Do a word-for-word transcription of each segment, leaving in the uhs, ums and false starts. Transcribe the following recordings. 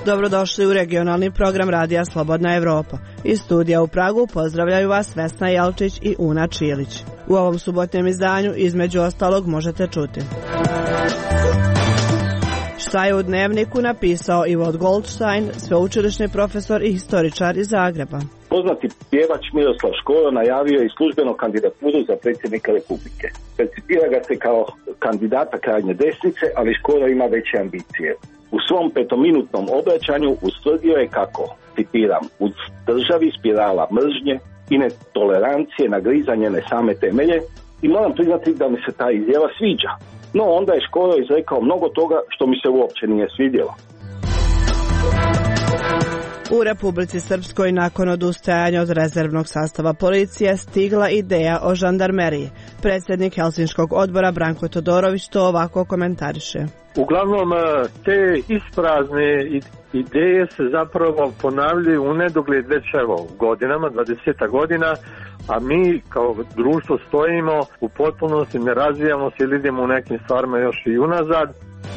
Dobrodošli u regionalni program Radija Slobodna Evropa. Iz studija u Pragu pozdravljaju vas Vesna Jelčić i Una Čilić. U ovom subotnjem izdanju između ostalog možete čuti: šta je u Dnevniku napisao Ivo Goldstein, sveučilišni profesor i historičar iz Zagreba. Poznati pjevač Miroslav Škoro najavio je službeno kandidaturu za predsjednika Republike. Percipira ga se kao kandidata krajnje desnice, ali Škoro ima veće ambicije. U svom petominutnom obraćanju ustvrdio je kako, citiram, u državi spirala mržnje i netolerancije nagrizanje ne same temelje, i moram priznati da mi se ta izjava sviđa. No onda je Škoro izrekao mnogo toga što mi se uopće nije svidjelo. U Republici Srpskoj nakon odustajanja od rezervnog sastava policije stigla ideja o žandarmeriji. Predsjednik Helsinškog odbora Branko Todorović to ovako komentariše. Uglavnom te isprazne ideje se zapravo ponavljaju u nedogled već evo godinama, dvadeset godina, a mi kao društvo stojimo u potpunosti, ne razvijamo se ili idemo u nekim stvarima još i unazad.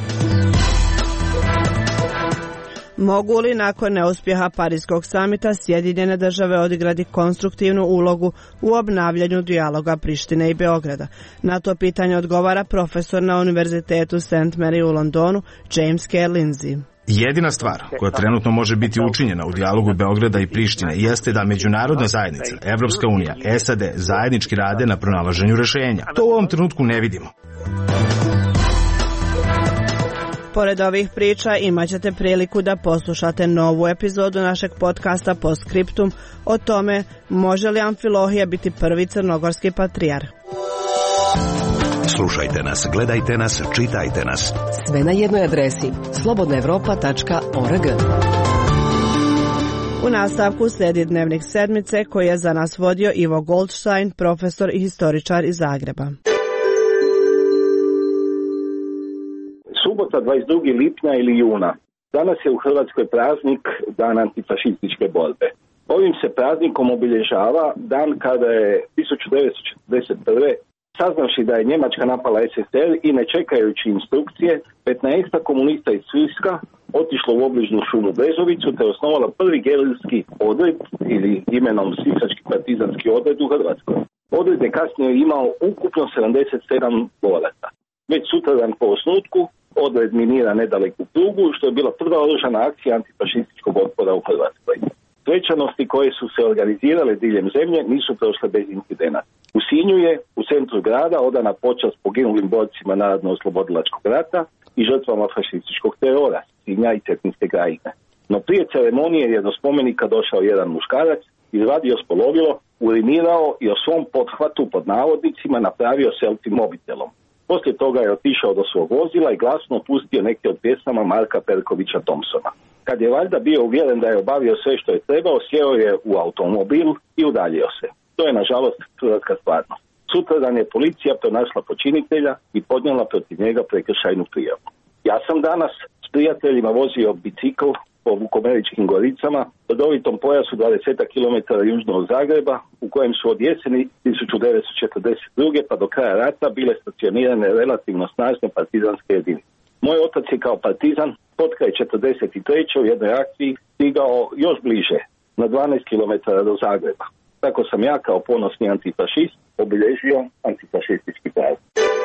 Mogu li nakon neuspjeha Pariskog samita Sjedinjene države odigrati konstruktivnu ulogu u obnavljanju dijaloga Prištine i Beograda? Na to pitanje odgovara profesor na Univerzitetu Saint Mary u Londonu James K. Lindsay. Jedina stvar koja trenutno može biti učinjena u dijalogu Beograda i Prištine jeste da međunarodna zajednica, Evropska unija, S A D zajednički rade na pronalaženju rješenja. To u ovom trenutku ne vidimo. Pored ovih priča imat ćete priliku da poslušate novu epizodu našeg podcasta Postscriptum o tome može li Amfilohije biti prvi crnogorski patrijarh. Slušajte nas, gledajte nas, čitajte nas. Sve na jednoj adresi slobodna evropa tačka org. U nastavku slijedi Dnevnik sedmice koji je za nas vodio Ivo Goldstein, profesor i historičar iz Zagreba. Subota dvadeset drugog lipnja ili juna. Danas je u Hrvatskoj praznik Dan antifašističke borbe. Ovim se praznikom obilježava dan kada je tisuću devetsto četrdeset prve saznavši da je Njemačka napala S S S R i ne čekajući instrukcije, petnaest komunista iz Siska otišlo u obližnju šumu Brezovicu te osnovala prvi gerilski odred ili imenom Sisački partizanski odred u Hrvatskoj. Odred je kasnije imao ukupno sedamdeset sedam boraca. Već sutradan po osnutku odred minira nedaleku prugu, što je bila prva oružana akcija antifašističkog otpora u Hrvatskoj. Svečanosti koje su se organizirale diljem zemlje nisu prošle bez incidenata. U Sinju je u centru grada odana počast poginulim borcima Narodno-oslobodilačkog rata i žrtvama fašističkog terora, Sinja i Cetinske krajine. No prije ceremonije je do spomenika došao jedan muškarac, izvadio spolovilo, urinirao i o svom pothvatu pod navodnicima napravio selfie mobitelom. Poslije toga je otišao do svog vozila i glasno pustio neke od pjesama Marka Perkovića Thompsona. Kad je valjda bio uvjeren da je obavio sve što je trebao, sjeo je u automobil i udaljio se. To je nažalost hrvatska stvarnost. Sutradan je policija pronašla počinitelja i podnijela protiv njega prekršajnu prijavu. Ja sam danas s prijateljima vozio bicikl po Vukomeričkim goricama, rodovitom pojasu dvadeset kilometara južno od Zagreba, u kojem su od jeseni tisuću devetsto četrdeset druge pa do kraja rata bile stacionirane relativno snažne partizanske jedinice. Moj otac je kao partizan potkraj četrdeset treće u jednoj akciji stigao još bliže, na dvanaest kilometara do Zagreba. Tako sam ja kao ponosni antifašist obilježio antifašistički praznik.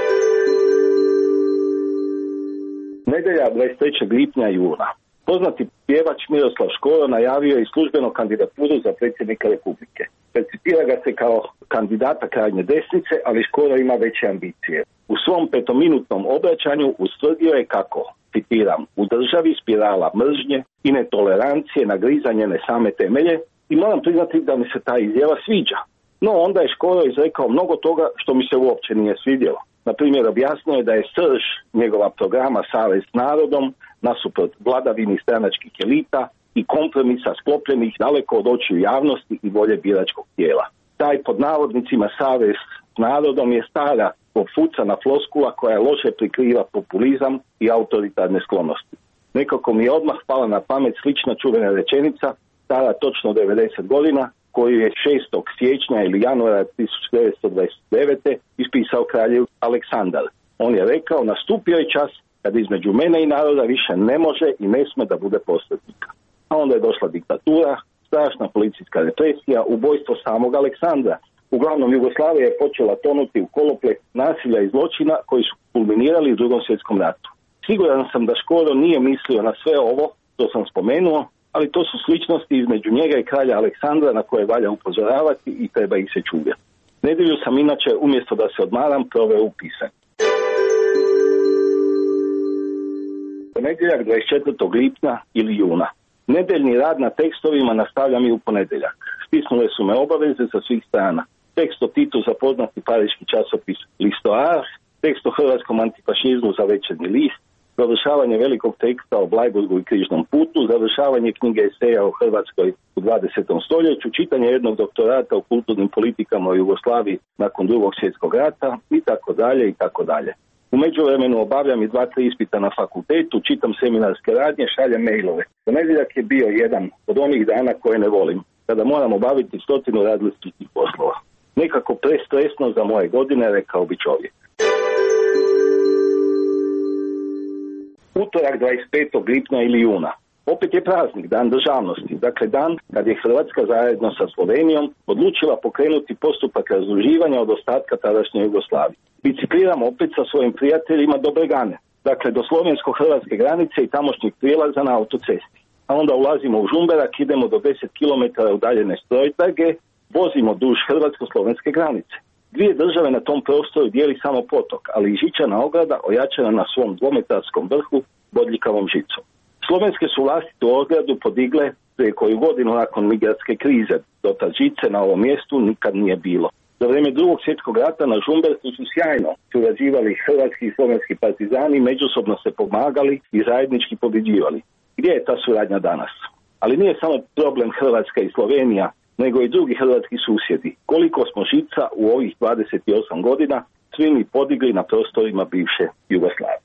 Nedjelja dvadeset trećeg lipnja i juna. Poznati pjevač Miroslav Škoro najavio je službeno kandidaturu za predsjednika Republike. Percipira ga se kao kandidata krajnje desnice, ali Škoro ima veće ambicije. U svom petominutnom obraćanju ustvrdio je kako, citiram, u državi spirala mržnje i netolerancije nagrizanje ne same temelje, i moram priznati da mi se ta izjava sviđa. No onda je Škoro izrekao mnogo toga što mi se uopće nije svidjelo. Na primjer, objasnio je da je srž njegova programa Savez s narodom nasuprot vladavini stranačkih elita i kompromisa sklopljenih daleko od očiju javnosti i volje biračkog tijela. Taj pod navodnicima Savez s narodom je stara pofucana floskula koja loše prikriva populizam i autoritarne sklonosti. Nekako mi je odmah pala na pamet slična čuvena rečenica, stara točno devedeset godina, koju je šestog siječnja ili januara tisuću devetsto dvadeset devete ispisao kralj Aleksandar. On je rekao, nastupio je čas kad između mene i naroda više ne može i ne sme da bude posrednika. A onda je došla diktatura, strašna policijska represija, ubojstvo samog Aleksandra. Uglavnom, Jugoslavija je počela tonuti u koloplet nasilja i zločina koji su kulminirali u Drugom svjetskom ratu. Siguran sam da Škoro nije mislio na sve ovo, to sam spomenuo, ali to su sličnosti između njega i kralja Aleksandra na koje valja upozoravati i treba ih se čuvati. Nedjelju sam inače, umjesto da se odmaram, proveo u pisanju. Ponedjeljak dvadeset četvrtog lipnja ili juna. Nedeljni rad na tekstovima nastavljam i u ponedjeljak. Stisnule su me obaveze sa svih strana. Tekst o Titu za poznati pariški časopis L'Histoire, tekst o hrvatskom antifašizmu za Večernji list, završavanje velikog teksta o Blajburgu i križnom putu, završavanje knjige eseja o Hrvatskoj u dvadesetom stoljeću, čitanje jednog doktorata o kulturnim politikama u Jugoslaviji nakon Drugog svjetskog rata i tako dalje i tako dalje. U međuvremenu obavljam i dva, tri ispita na fakultetu, čitam seminarske radnje, šaljem mailove. Ponedjeljak je bio jedan od onih dana koje ne volim, kada moram obaviti stotinu različitih poslova. Nekako prestresno za moje godine, rekao bi čovjek. Utorak dvadeset petog lipnja ili juna. Opet je praznik, dan državnosti, dakle dan kad je Hrvatska zajedno sa Slovenijom odlučila pokrenuti postupak razduživanja od ostatka tadašnje Jugoslavije. Bicikliram opet sa svojim prijateljima do Bregane, dakle do slovensko-hrvatske granice i tamošnjih prijelaza na autocesti. A onda ulazimo u Žumberak, idemo do deset kilometara udaljene Strojtrage, vozimo duž hrvatsko-slovenske granice. Dvije države na tom prostoru dijeli samo potok, ali i žičana ograda ojačana na svom dvometarskom vrhu bodljikavom žicom. Slovenske su vlasti tu ogradu podigle prije koju godinu nakon migratske krize. Do ta žice na ovom mjestu nikad nije bilo. Za vrijeme Drugog svjetskog rata na Žumberku su sjajno surađivali hrvatski i slovenski partizani, međusobno se pomagali i zajednički pobjeđivali. Gdje je ta suradnja danas? Ali nije samo problem Hrvatska i Slovenija, nego i drugi hrvatski susjedi. Koliko smo žica u ovih dvadeset osam godina svi mi podigli na prostorima bivše Jugoslavije.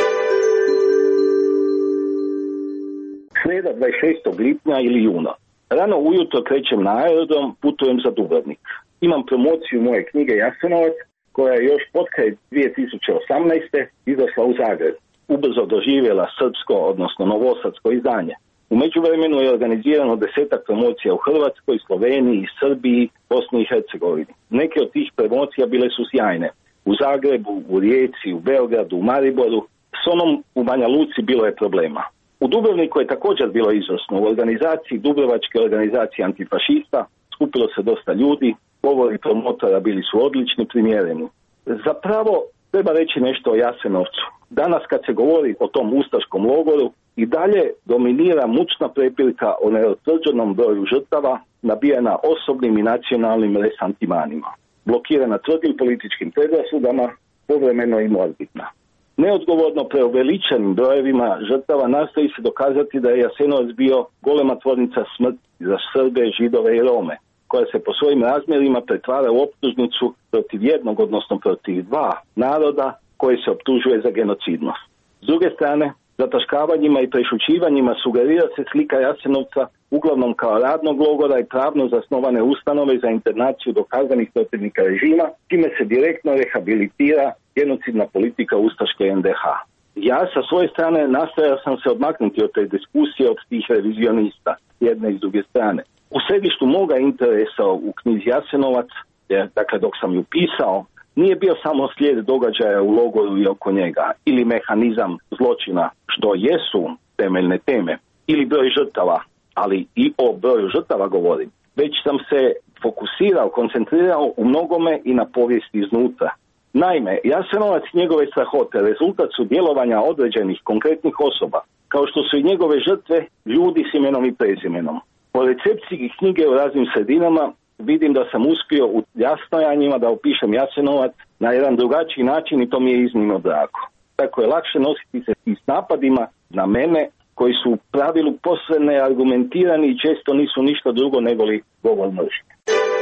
Sreda dvadeset šestog lipnja ili juna. Rano ujutro krećem na aerodrom, putujem za Dubrovnik. Imam promociju moje knjige Jasenovac, koja je još potkraj dvije tisuće osamnaeste. izašla u Zagreb. Ubrzo doživjela srpsko, odnosno novosadsko izdanje. U međuvremenu je organizirano desetak promocija u Hrvatskoj, Sloveniji, Srbiji, Bosni i Hercegovini. Neke od tih promocija bile su sjajne. U Zagrebu, u Rijeci, u Beogradu, u Mariboru. S onom u Banja Luci bilo je problema. U Dubrovniku je također bilo izvrsno. U organizaciji Dubrovačke organizacije antifašista skupilo se dosta ljudi, govori promotora bili su odlični, primjereni. Zapravo treba reći nešto o Jasenovcu. Danas kad se govori o tom ustaškom logoru, i dalje dominira mučna prepirka o neutvrđenom broju žrtava nabijena osobnim i nacionalnim resantimanima. Blokirana tvrdim političkim predrasudama, povremeno i morbidna. Neodgovorno preuveličenim brojevima žrtava nastoji se dokazati da je Jasenovac bio golema tvornica smrti za Srbe, Židove i Rome, koja se po svojim razmjerima pretvara u optužnicu protiv jednog, odnosno protiv dva naroda koje se optužuje za genocidnost. S druge strane, zataškavanjima i prešućivanjima sugerira se slika Jasenovca uglavnom kao radnog logora i pravno zasnovane ustanove za internaciju dokazanih protivnika režima, čime se direktno rehabilitira genocidna politika ustaške en de ha. Ja sa svoje strane nastojao sam se odmaknuti od te diskusije, od tih revizionista, jedne i s druge strane. U središtu moga interesa u knjizi Jasenovac, jer, dakle dok sam ju pisao, nije bio samo slijed događaja u logoru i oko njega, ili mehanizam zločina, što jesu temeljne teme, ili broj žrtava, ali i o broju žrtava govorim. Već sam se fokusirao, koncentrirao u mnogome i na povijesti iznutra. Naime, Jasenovac i njegove strahote rezultat su djelovanja određenih konkretnih osoba, kao što su i njegove žrtve ljudi s imenom i prezimenom. Po recepciji knjige u raznim sredinama vidim da sam uspio u jasnojanjima da opišem Jasenovac na jedan drugačiji način i to mi je iznimno drago. Tako je lakše nositi se i s napadima na mene koji su u pravilu posve neargumentirani i često nisu ništa drugo nego li govor mržnje.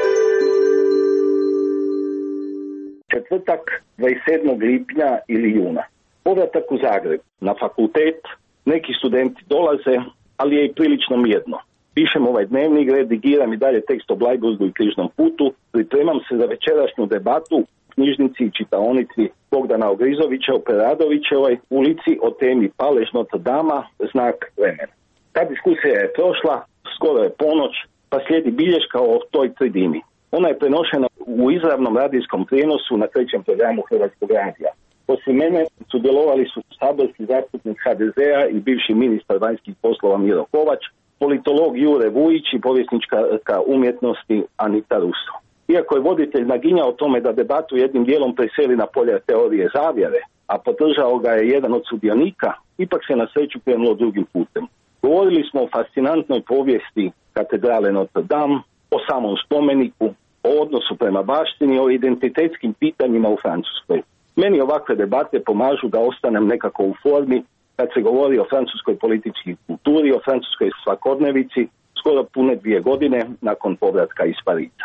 Četvrtak dvadeset sedmog lipnja ili juna. Povratak u Zagreb na fakultet, neki studenti dolaze, ali je i prilično mirno. Pišem ovaj dnevnik, redigiram i dalje tekst o Blajburgu i križnom putu, pripremam se za večerašnju debatu knjižnici i čitaonici Bogdana Ogrizovića u Preradovićevoj ulici o temi Palež Notre Dama, znak vremena. Ta diskusija je prošla, skoro je ponoć, pa slijedi bilješka o toj tridimi. Ona je prenošena u izravnom radijskom prijenosu na trećem programu Hrvatskog radija. Osim mene sudjelovali su saborski zastupnik ha de zea i bivši ministar vanjskih poslova Miro Kovač, politolog Jure Vujić i povjesnička umjetnosti Anita Russo. Iako je voditelj naginjao tome da debatu jednim dijelom preseli na polje teorije zavjere, a podržao ga je jedan od sudionika, ipak se na sreću krenulo drugim putem. Govorili smo o fascinantnoj povijesti katedrale Notre Dame, o samom spomeniku, o odnosu prema baštini, o identitetskim pitanjima u Francuskoj. Meni ovakve debate pomažu da ostanem nekako u formi kad se govori o francuskoj političkoj kulturi, o francuskoj svakodnevici, skoro pune dvije godine nakon povratka iz Pariza.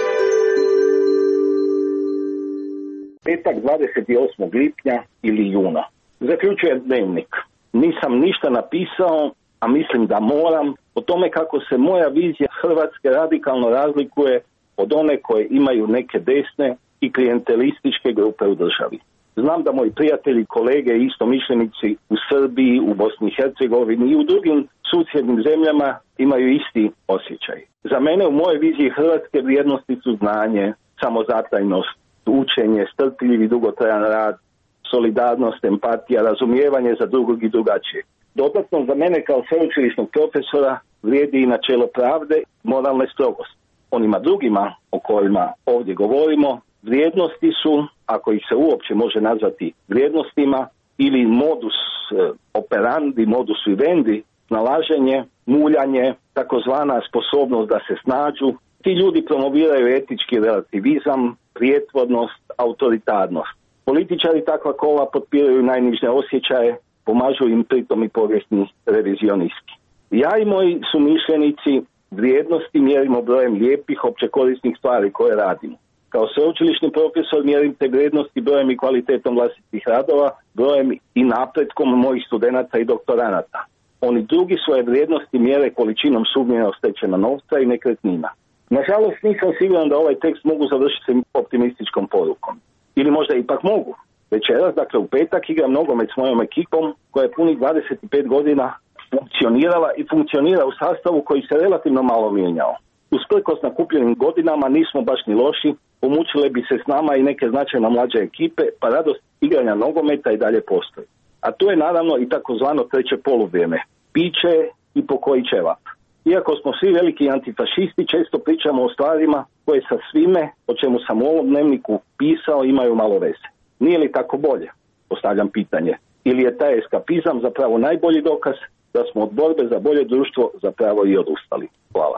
Petak dvadeset osmog lipnja ili juna. Zaključujem dnevnik. Nisam ništa napisao, a mislim da moram, o tome kako se moja vizija Hrvatske radikalno razlikuje od one koje imaju neke desne i klijentelističke grupe u državi. Znam da moji prijatelji, kolege i istomišljenici u Srbiji, u Bosni i Hercegovini i u drugim susjednim zemljama imaju isti osjećaj. Za mene u mojoj viziji Hrvatske vrijednosti su znanje, samozatajnost, učenje, strpljiv i dugotrajan rad, solidarnost, empatija, razumijevanje za drugog i drugačije. Dodatno za mene kao sveučilišnog profesora vrijedi i načelo pravde i moralne strogosti. Onima drugima o kojima ovdje govorimo, vrijednosti su, ako ih se uopće može nazvati vrijednostima, ili modus operandi, modus vivendi, snalaženje, muljanje, takozvana sposobnost da se snađu. Ti ljudi promoviraju etički relativizam, prijetvornost, autoritarnost. Političari takva kola potpiraju najniže osjećaje, pomažu im pritom i povijesni revizionisti. Ja i moji sumišljenici vrijednosti mjerimo brojem lijepih općekorisnih stvari koje radimo. Kao sveučilišni profesor mjerim te vrijednosti brojem i kvalitetom vlastitih radova, brojem i napretkom mojih studenata i doktoranata. Oni drugi svoje vrijednosti mjere količinom sumnjeno stečena novca i nekretnina. Nažalost, nisam siguran da ovaj tekst mogu završiti optimističkom porukom. Ili možda ipak mogu. Večeras, dakle u petak, igram nogomet s mojom ekipom koja je punih dvadeset pet godina funkcionirala i funkcionira u sastavu koji se relativno malo mijenjao. Usprkos nakupljenim godinama nismo baš ni loši, pomučile bi se s nama i neke značajno mlađe ekipe, pa radost igranja nogometa i dalje postoji. A tu je naravno i takozvano treće poluvrijeme, piće i pokoji ćevap. Iako smo svi veliki antifašisti, često pričamo o stvarima koje sa svime, o čemu sam u ovom dnevniku pisao, imaju malo veze. Nije li tako bolje? Postavljam pitanje. Ili je taj eskapizam zapravo najbolji dokaz da smo od borbe za bolje društvo zapravo i odustali? Hvala.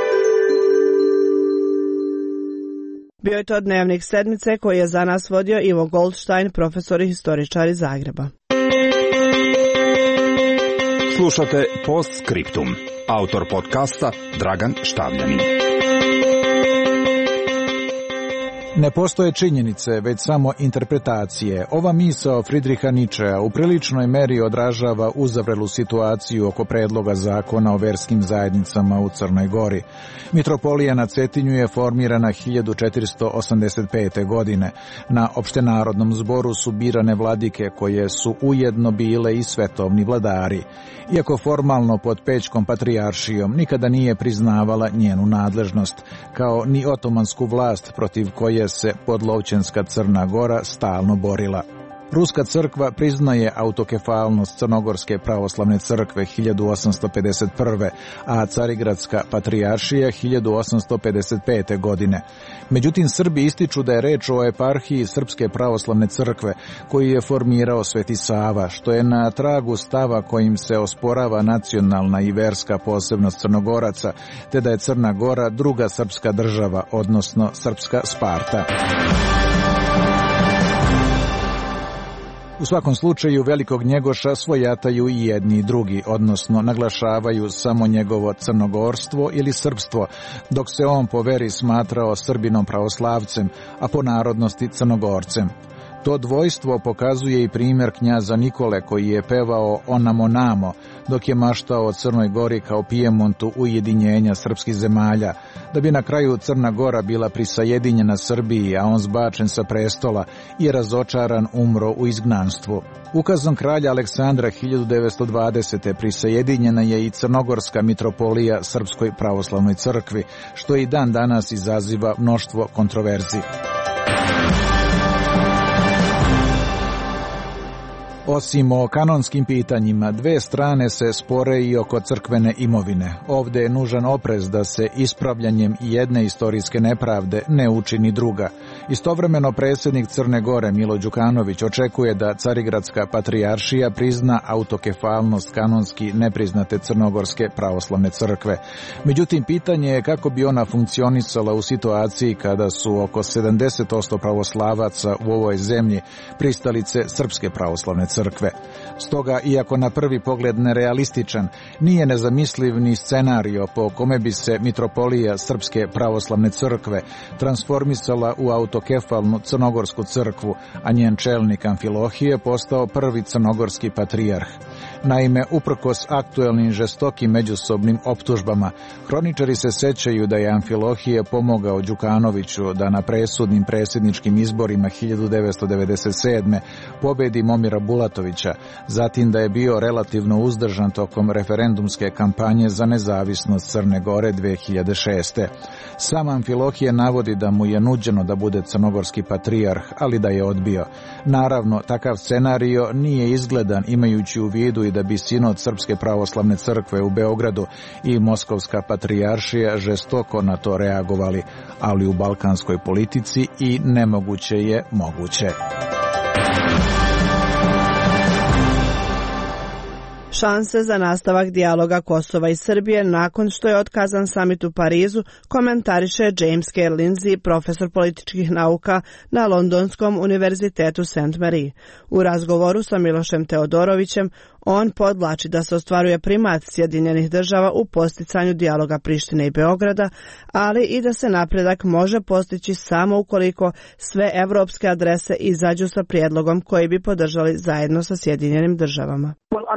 Bio je to dnevnik sedmice koji je za nas vodio Ivo Goldstein, profesor i historičar iz Zagreba. Slušate Postscriptum. Autor podcasta Dragan Štavljanin. Ne postoje činjenice, već samo interpretacije. Ova misao Friedricha Nietzschea u priličnoj meri odražava uzavrelu situaciju oko predloga zakona o verskim zajednicama u Crnoj Gori. Mitropolija na Cetinju je formirana hiljadu četiristo osamdeset pete. godine. Na opštenarodnom zboru su birane vladike koje su ujedno bile i svetovni vladari. Iako formalno pod Pećkom patrijaršijom nikada nije priznavala njenu nadležnost, kao ni otomansku vlast protiv koje se podlovćenska Crna Gora stalno borila. Ruska crkva priznaje autokefalnost Crnogorske pravoslavne crkve hiljadu osamsto pedeset prve. a Carigradska patrijaršija hiljadu osamsto pedeset pete. godine. Međutim, Srbi ističu da je reč o eparhiji Srpske pravoslavne crkve koju je formirao Sveti Sava, što je na tragu stava kojim se osporava nacionalna i verska posebnost Crnogoraca, te da je Crna Gora druga srpska država, odnosno srpska Sparta. U svakom slučaju velikog Njegoša svojataju i jedni i drugi, odnosno naglašavaju samo njegovo crnogorstvo ili srpstvo, dok se on po veri smatrao Srbinom pravoslavcem, a po narodnosti Crnogorcem. To dvojstvo pokazuje i primjer knjaza Nikole koji je pevao Onamo namo, dok je maštao o Crnoj Gori kao Pijemontu ujedinjenja srpskih zemalja, da bi na kraju Crna Gora bila prisajedinjena Srbiji, a on zbačen sa prestola i razočaran umro u izgnanstvu. Ukazom kralja Aleksandra hiljadu devetsto dvadesete prisajedinjena je i crnogorska mitropolija Srpskoj pravoslavnoj crkvi, što i dan danas izaziva mnoštvo kontroverzi. Osim o kanonskim pitanjima, dve strane se spore i oko crkvene imovine. Ovde je nužan oprez da se ispravljanjem jedne istorijske nepravde ne učini druga. Istovremeno predsjednik Crne Gore Milo Đukanović očekuje da Carigradska patrijaršija prizna autokefalnost kanonski nepriznate Crnogorske pravoslavne crkve. Međutim, pitanje je kako bi ona funkcionisala u situaciji kada su oko sedamdeset posto pravoslavaca u ovoj zemlji pristalice Srpske pravoslavne crkve. crkve. Stoga, iako na prvi pogled nerealističan, nije nezamisliv ni scenario po kome bi se mitropolija Srpske pravoslavne crkve transformisala u autokefalnu crnogorsku crkvu, a njen čelnik Amfilohije postao prvi crnogorski patrijarh. Naime, uprkos aktuelnim žestokim međusobnim optužbama, hroničari se sećaju da je Amfilohije pomogao Đukanoviću da na presudnim predsjedničkim izborima hiljadu devetsto devedeset sedme pobedi Momira Bulatovića, zatim da je bio relativno uzdržan tokom referendumske kampanje za nezavisnost Crne Gore dve hiljade šeste. Sam Amfilohije navodi da mu je nuđeno da bude crnogorski patrijarh, ali da je odbio. Naravno, takav scenario nije izgledan imajući u vidu i da bi sinod Srpske pravoslavne crkve u Beogradu i Moskovska patrijaršija žestoko na to reagovali, ali u balkanskoj politici i nemoguće je moguće. Šanse za nastavak dijaloga Kosova i Srbije nakon što je otkazan samit u Parizu komentariše James K. Lindsay, profesor političkih nauka na Londonskom univerzitetu Saint Mary. U razgovoru sa Milošem Teodorovićem on podvlači da se ostvaruje primat Sjedinjenih država u posticanju dijaloga Prištine i Beograda, ali i da se napredak može postići samo ukoliko sve evropske adrese izađu sa prijedlogom koji bi podržali zajedno sa Sjedinjenim državama.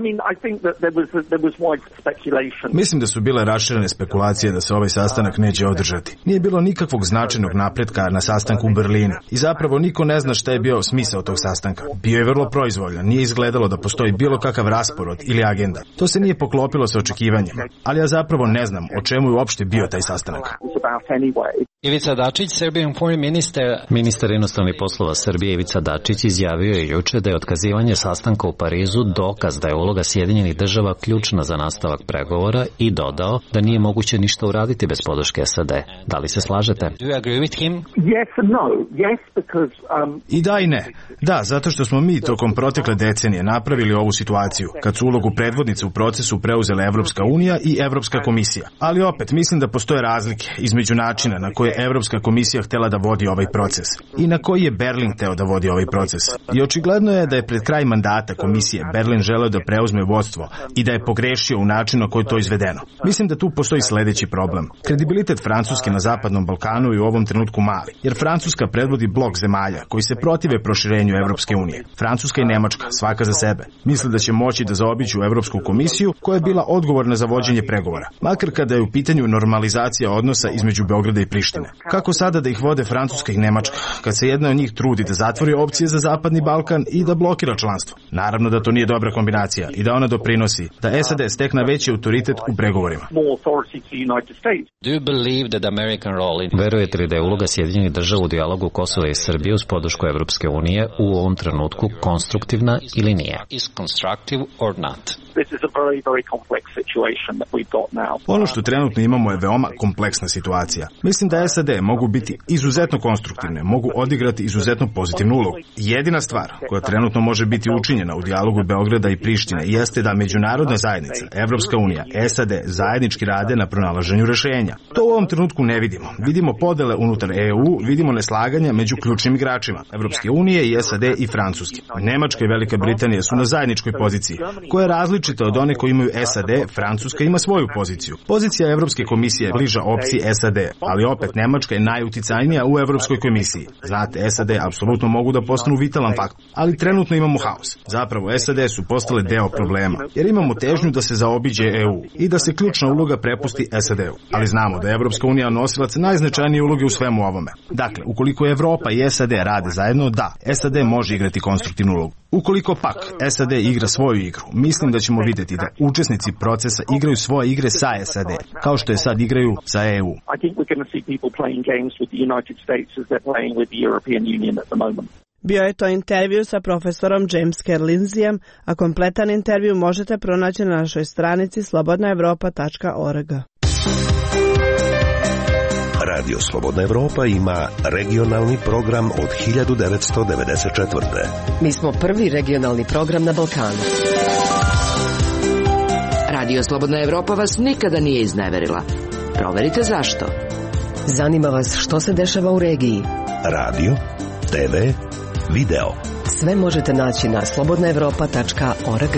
Mislim da su bile raširene spekulacije da se ovaj sastanak neće održati. Nije bilo nikakvog značajnog napretka na sastanku u Berlinu i zapravo niko ne zna šta je bio smisao tog sastanka. Bio je vrlo proizvoljan, nije izgledalo da postoji bilo kakav raspored ili agenda. To se nije poklopilo sa očekivanjima, ali ja zapravo ne znam o čemu je uopšte bio taj sastanak. Ivica Dačić, Serbian foreign minister. Ministar inostranih poslova Srbije Ivica Dačić izjavio je juče da je otkazivanje sastanka u Parizu dokaz da je uloga Sjedinjenih država ključna za nastavak pregovora i dodao da nije moguće ništa uraditi bez podrške S A D. Da li se slažete? Do you agree with him? Yes and no. Yes, because, um... I da i ne. Da, zato što smo mi tokom protekle decenije napravili ovu situaciju, kad su ulogu predvodnice u procesu preuzele Evropska unija i Evropska komisija. Ali opet, mislim da postoje razlike između načina na koje je Evropska komisija htela da vodi ovaj proces i na koji je Berlin hteo da vodi ovaj proces. I očigledno je da je pred kraj mandata komisije Berlin želeo da preuzme vodstvo i da je pogrešio u načinu na koji je to izvedeno. Mislim da tu postoji sledeći problem. Kredibilitet Francuske na Zapadnom Balkanu je u ovom trenutku mali, jer Francuska predvodi blok zemalja koji se protive proširenju Evropske unije. Francuska i Nemačka, svaka za sebe, misle da će moći da zaobiđu Evropsku komisiju koja je bila odgovorna za vođenje pregovora, makar kada je u pitanju normalizacija odnosa između Beograda i Prištine. Kako sada da ih vode Francuska i Nemačka, kad se jedna od njih trudi da zatvori opcije za Zapadni Balkan i da blokira članstvo? Naravno da to nije dobra kombinacija i da ona doprinosi da S A D stekne veći autoritet u pregovorima. Do you believe that American role in... Verujete li da je uloga Sjedinjenih država u dijalogu Kosova i Srbije uz podršku Evropske unije u ovom trenutku konstruktivna ili nije? Is constructive or not? Ono što trenutno imamo je veoma kompleksna situacija. Mislim da S A D mogu biti izuzetno konstruktivne, mogu odigrati izuzetno pozitivnu ulogu. Jedina stvar koja trenutno može biti učinjena u dijalogu Beograda i Prištine jeste da međunarodna zajednica, Evropska unija, S A D zajednički rade na pronalaženju rešenja. To u ovom trenutku ne vidimo. Vidimo podele unutar E U, vidimo neslaganja među ključnim igračima Evropske unije i S A D i Francuske. Nemačka i Velika Britanija su na zajedničkoj poziciji, koja je različita različita od one koje imaju S A D, Francuska ima svoju poziciju. Pozicija Evropske komisije je bliža opciji S A D, ali opet Nemačka je najuticajnija u Evropskoj komisiji. Znate, S A D apsolutno mogu da postanu vitalan faktor, ali trenutno imamo haos. Zapravo, S A D su postale deo problema, jer imamo težnju da se zaobiđe E U i da se ključna uloga prepusti S A D-u. Ali znamo da je Evropska unija nosilac najznačajnije uloge u svemu ovome. Dakle, ukoliko Evropa i S A D rade zajedno, da, S A D može igrati konstruktivnu ulogu. Ukoliko pak S A D igra svoju igru, mislim da ćemo vidjeti da učesnici procesa igraju svoje igre sa S A D, kao što je sad igraju sa E U. Bio je to intervju sa profesorom James Kerlinzijem, a kompletan intervju možete pronaći na našoj stranici slobodna evropa tačka org. Radio Slobodna Evropa ima regionalni program od hiljadu devetsto devedeset četvrte. Mi smo prvi regionalni program na Balkanu. Radio Slobodna Evropa vas nikada nije izneverila. Proverite zašto. Zanima vas što se dešava u regiji. Radio, T V, video. Sve možete naći na slobodna evropa tačka org.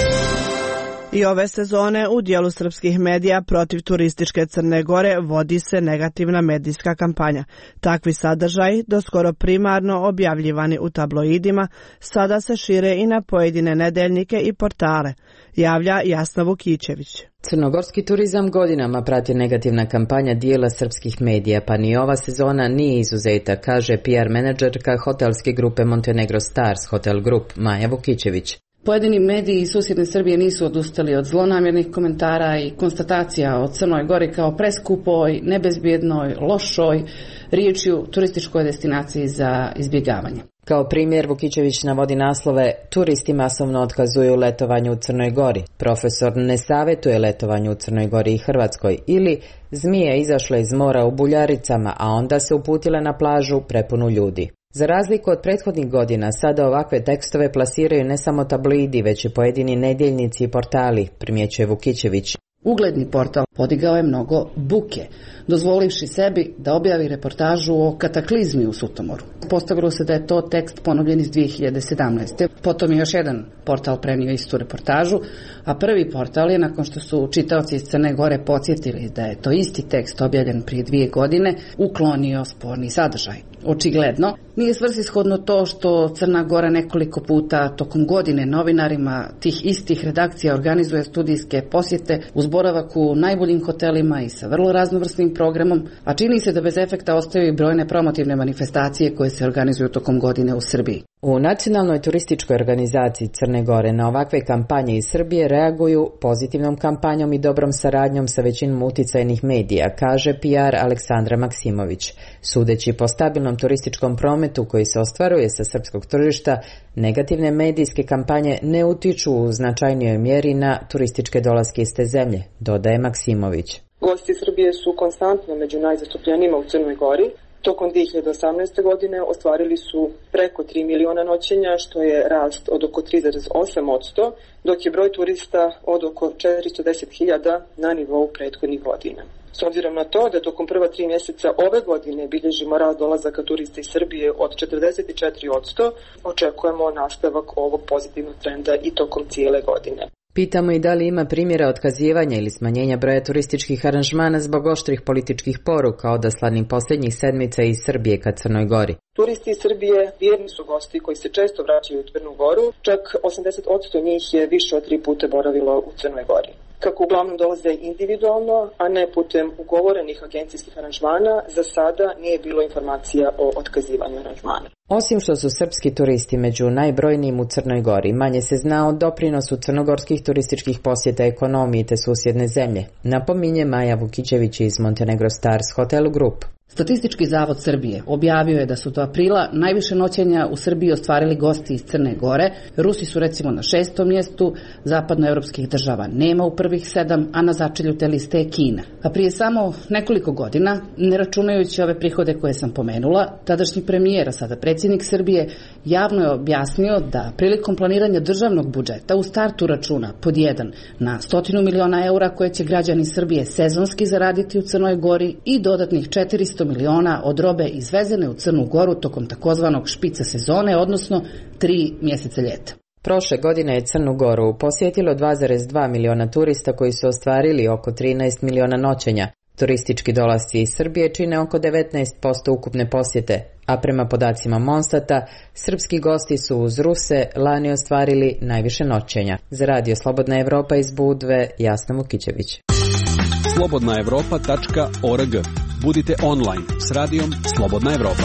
I ove sezone u dijelu srpskih medija protiv turističke Crne Gore vodi se negativna medijska kampanja. Takvi sadržaji, doskoro primarno objavljivani u tabloidima, sada se šire i na pojedine nedeljnike i portale, javlja Jasna Vukićević. Crnogorski turizam godinama prati negativna kampanja dijela srpskih medija, pa ni ova sezona nije izuzeta, kaže P R menadžerka hotelske grupe Montenegro Stars Hotel Group Maja Vukićević. Pojedini mediji iz susjedne Srbije nisu odustali od zlonamjernih komentara i konstatacija o Crnoj Gori kao preskupoj, nebezbjednoj, lošoj, riječju turističkoj destinaciji za izbjegavanje. Kao primjer Vukićević navodi naslove "Turisti masovno otkazuju letovanje u Crnoj Gori", "Profesor ne savjetuje letovanje u Crnoj Gori i Hrvatskoj" ili "Zmija izašla iz mora u Buljaricama, a onda se uputila na plažu prepunu ljudi". Za razliku od prethodnih godina, sada ovakve tekstove plasiraju ne samo tabloidi, već i pojedini nedjeljnici i portali, primjećuje Vukićević. Ugledni portal podigao je mnogo buke, dozvolivši sebi da objavi reportažu o kataklizmi u Sutomoru. Postavilo se da je to tekst ponovljen iz dvije hiljade sedamnaeste. Potom je još jedan portal prenio istu reportažu, a prvi portal je, nakon što su čitaoci iz Crne Gore podsjetili da je to isti tekst objavljen prije dvije godine, uklonio sporni sadržaj. Očigledno, nije svrsishodno to što Crna Gora nekoliko puta tokom godine novinarima tih istih redakcija organizuje studijske posjete uz boravak u najboljim hotelima i sa vrlo raznovrsnim programom, a čini se da bez efekta ostaju i brojne promotivne manifestacije koje se organizuju tokom godine u Srbiji. U Nacionalnoj turističkoj organizaciji Crne Gore na ovakve kampanje iz Srbije reaguju pozitivnom kampanjom i dobrom saradnjom sa većinom uticajnih medija, kaže P R Aleksandra Maksimović. Sudeći po stabilnom turističkom prometu koji se ostvaruje sa srpskog tržišta, negativne medijske kampanje ne utiču u značajnijoj mjeri na turističke dolaske iz te zemlje, dodaje Maksimović. Gosti Srbije su konstantno među najzastupljenijima u Crnoj Gori. Tokom dvije hiljade osamnaeste. godine ostvarili su preko tri miliona noćenja, što je rast od oko tri zarez osam posto, dok je broj turista od oko četiristo deset hiljada na nivou prethodnih godina. S obzirom na to da tokom prva tri mjeseca ove godine bilježimo rast dolazaka turista iz Srbije od četrdeset četiri posto, očekujemo nastavak ovog pozitivnog trenda i tokom cijele godine. Pitamo i da li ima primjera otkazivanja ili smanjenja broja turističkih aranžmana zbog oštrih političkih poruka odaslanih posljednjih sedmica iz Srbije ka Crnoj Gori. Turisti iz Srbije vjerni su gosti koji se često vraćaju u Crnu Goru, čak osamdeset posto njih je više od tri puta boravilo u Crnoj Gori. Kako uglavnom dolaze individualno, a ne putem ugovorenih agencijskih aranžmana, za sada nije bilo informacija o otkazivanju aranžmana. Osim što su srpski turisti među najbrojnijim u Crnoj Gori, manje se zna o doprinosu crnogorskih turističkih posjeta ekonomiji te susjedne zemlje, napominje Maja Vukićević iz Montenegro Stars Hotel Group. Statistički zavod Srbije objavio je da su do aprila najviše noćenja u Srbiji ostvarili gosti iz Crne Gore. Rusi su recimo na šestom mjestu, zapadnoevropskih država nema u prvih sedam, a na začelju te liste je Kina. A prije samo nekoliko godina, ne računajući ove prihode koje sam pomenula, tadašnji premijer, a sada predsjednik Srbije, javno je objasnio da prilikom planiranja državnog budžeta u startu računa pod jedan na stotinu miliona eura koje će građani Srbije sezonski zaraditi u Crnoj Gori i dodatnih četiristo miliona od robe izvezene u Crnu Goru tokom takozvanog špica sezone, odnosno tri mjeseca ljeta. Prošle godine je Crnu Goru posjetilo dva zarez dva miliona turista koji su ostvarili oko trinaest miliona noćenja. Turistički dolasci iz Srbije čine oko devetnaest posto ukupne posjete, a prema podacima Monstata, srpski gosti su uz Ruse lani ostvarili najviše noćenja. Za Radio Slobodna Evropa iz Budve, Jasna Vukićević. slobodna evropa tačka org. Budite online s radijom Slobodna Evropa.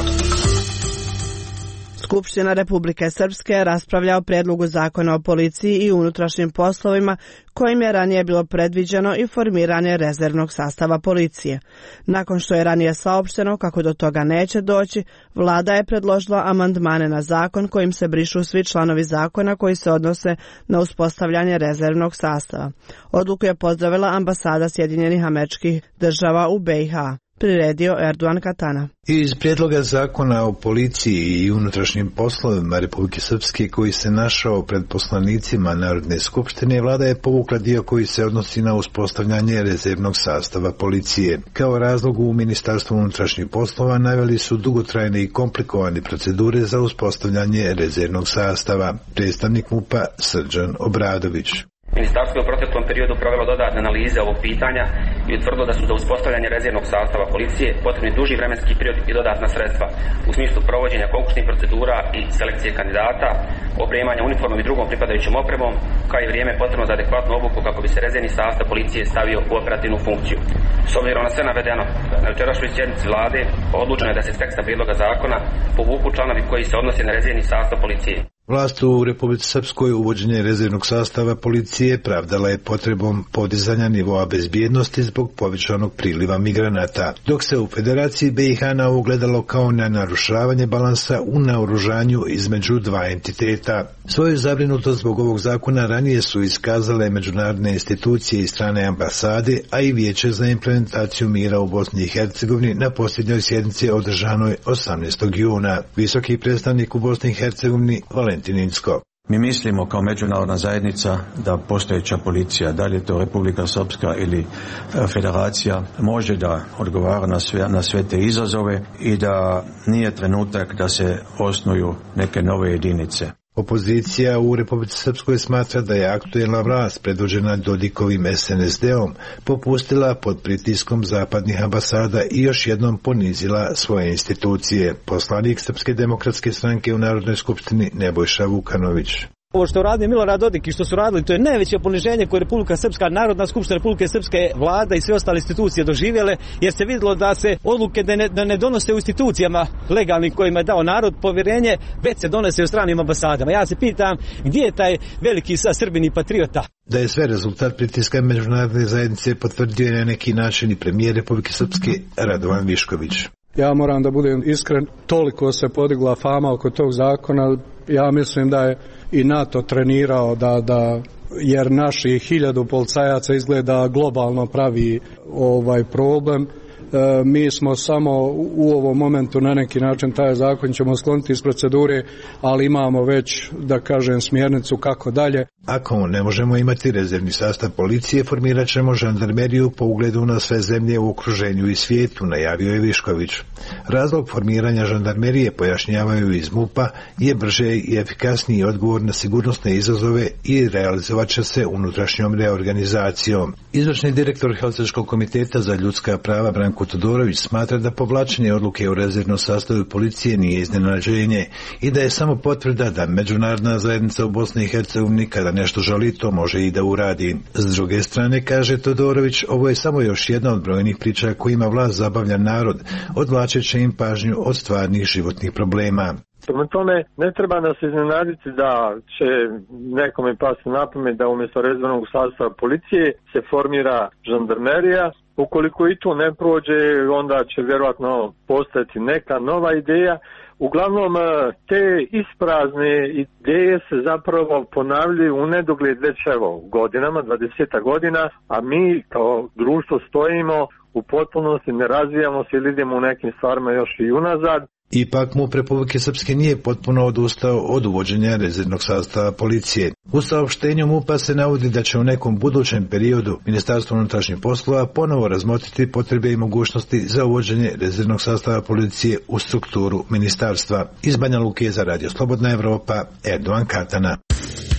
Skupština Republike Srpske raspravlja o prijedlogu zakona o policiji i unutrašnjim poslovima kojim je ranije bilo predviđeno i formiranje rezervnog sastava policije. Nakon što je ranije saopšteno kako do toga neće doći, vlada je predložila amandmane na zakon kojim se brišu svi članovi zakona koji se odnose na uspostavljanje rezervnog sastava. Odluku je pozdravila ambasada Sjedinjenih Američkih Država u B i H. Priredio Erdogan Katana. Iz prijedloga zakona o policiji i unutrašnjim poslovima Republike Srpske koji se našao pred poslanicima Narodne skupštine, vlada je povukla dio koji se odnosi na uspostavljanje rezervnog sastava policije. Kao razlog u Ministarstvu unutrašnjih poslova naveli su dugotrajne i komplikovane procedure za uspostavljanje rezervnog sastava. Predstavnik MUP-a Srđan Obradović. Ministarstvo je u proteklom periodu provelo dodatne analize ovog pitanja i utvrdilo da su za uspostavljanje rezervnog sastava policije potrebni duži vremenski period i dodatna sredstva u smislu provođenja konkursnih procedura i selekcije kandidata, opremanja uniformom i drugom pripadajućom opremom, kao i vrijeme potrebno za adekvatnu obuku kako bi se rezervni sastav policije stavio u operativnu funkciju. S obzirom na sve navedeno, na jučerašnjoj sjednici vlade odlučeno je da se iz teksta prijedloga zakona povuku članovi koji se odnose na rezervni sastav policije. Vlast u Republici Srpskoj uvođenje rezervnog sastava policije pravdala je potrebom podizanja nivoa bezbjednosti zbog povećanog priliva migranata, dok se u Federaciji B i H na ovo gledalo kao na narušavanje balansa u naoružanju između dva entiteta. Svoju zabrinutost zbog ovog zakona ranije su iskazale međunarodne institucije i strane ambasade, a i Vijeće za implementaciju mira u Bosni i Hercegovini na posljednjoj sjednici održanoj osamnaestog juna. Visoki predstavnik u Bosni i Hercegovini Valentin Incko. Mi mislimo kao međunarodna zajednica da postojeća policija, da li je to Republika Srpska ili Federacija, može da odgovara na sve, na sve te izazove i da nije trenutak da se osnuju neke nove jedinice. Opozicija u Republici Srpskoj smatra da je aktuelna vlast predvođena Dodikovim S N S D-om popustila pod pritiskom zapadnih ambasada i još jednom ponizila svoje institucije. Poslanik Srpske demokratske stranke u Narodnoj skupštini Nebojša Vukanović. Ovo što radi Milorad Dodik i što su radili, to je najveće poniženje koje Republika Srpska, Narodna skupština Republike Srpske, vlada i sve ostale institucije doživjele, jer se vidjelo da se odluke da ne, da ne donose u institucijama legalnim kojima je dao narod povjerenje, već se donose u stranim ambasadama. Ja se pitam gdje je taj veliki sa Srbini patriota? Da je sve rezultat pritiska međunarodne zajednice potvrdio je na neki način i premijer Republike Srpske Radovan Višković. Ja moram da budem iskren, toliko se podigla fama oko tog zakona, ja mislim da je i NATO trenirao da, da jer naši hiljadu policajaca izgleda globalno pravi ovaj problem. E, mi smo samo u ovom momentu na neki način taj zakon ćemo skloniti iz procedure, ali imamo već, da kažem, smjernicu kako dalje. Ako ne možemo imati rezervni sastav policije, formirat ćemo žandarmeriju po ugledu na sve zemlje u okruženju i svijetu, najavio je Višković. Razlog formiranja žandarmerije, pojašnjavaju iz MUP-a, je brže i efikasniji odgovor na sigurnosne izazove i realizovat će se unutrašnjom reorganizacijom. Izvršni direktor Helsinškog komiteta za ljudska prava Branko Todorović smatra da povlačenje odluke o rezervnom sastavu policije nije iznenađenje i da je samo potvrda da međunarodna zajednica u Bosni i Hercegovini kada nešto želi, to može i da uradi. S druge strane, kaže Todorović, ovo je samo još jedna od brojnih priča kojima vlast zabavlja narod, odvlačeći im pažnju od stvarnih životnih problema. Prema tome, ne treba nas iznenaditi da će nekome pasti na pamet da umjesto rezervnog sastava policije se formira žandarmerija. Ukoliko i to ne prođe, onda će vjerojatno postati neka nova ideja. Uglavnom, te isprazne ideje se zapravo ponavljaju u nedogled već evo godinama, dvadeset godina, a mi kao društvo stojimo u potpunosti, ne razvijamo se ili idemo u nekim stvarima još i unazad. Ipak MUP Republike Srpske nije potpuno odustao od uvođenja rezervnog sastava policije. U saopštenju MUP-a se navodi da će u nekom budućem periodu Ministarstvo unutrašnjih poslova ponovo razmotriti potrebe i mogućnosti za uvođenje rezervnog sastava policije u strukturu ministarstva. Iz Banja Luke za Radio Slobodna Evropa, Erdogan Katana.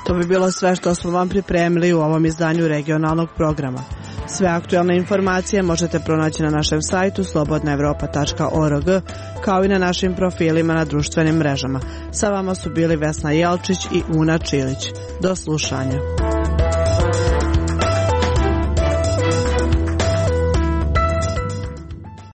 To bi bilo sve što smo vam pripremili u ovom izdanju regionalnog programa. Sve aktualne informacije možete pronaći na našem sajtu slobodna evropa tačka org, kao i na našim profilima na društvenim mrežama. Sa vama su bili Vesna Jelčić i Una Čilić. Do slušanja.